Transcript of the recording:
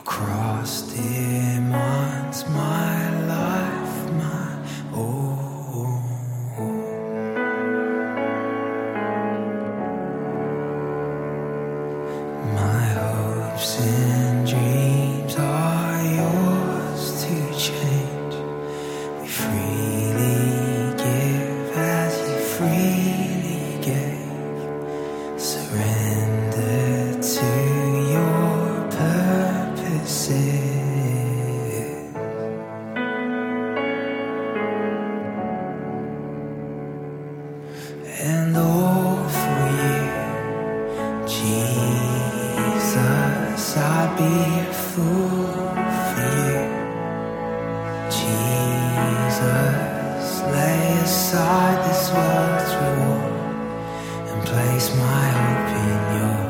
cross demands my life, my own. My hopes and dreams are yours to change. We freely give as you freely gave. Surrender to your purposes. And all for you, Jesus, I'd be a fool for you. Jesus, lay aside this world's reward and place my hope in yours.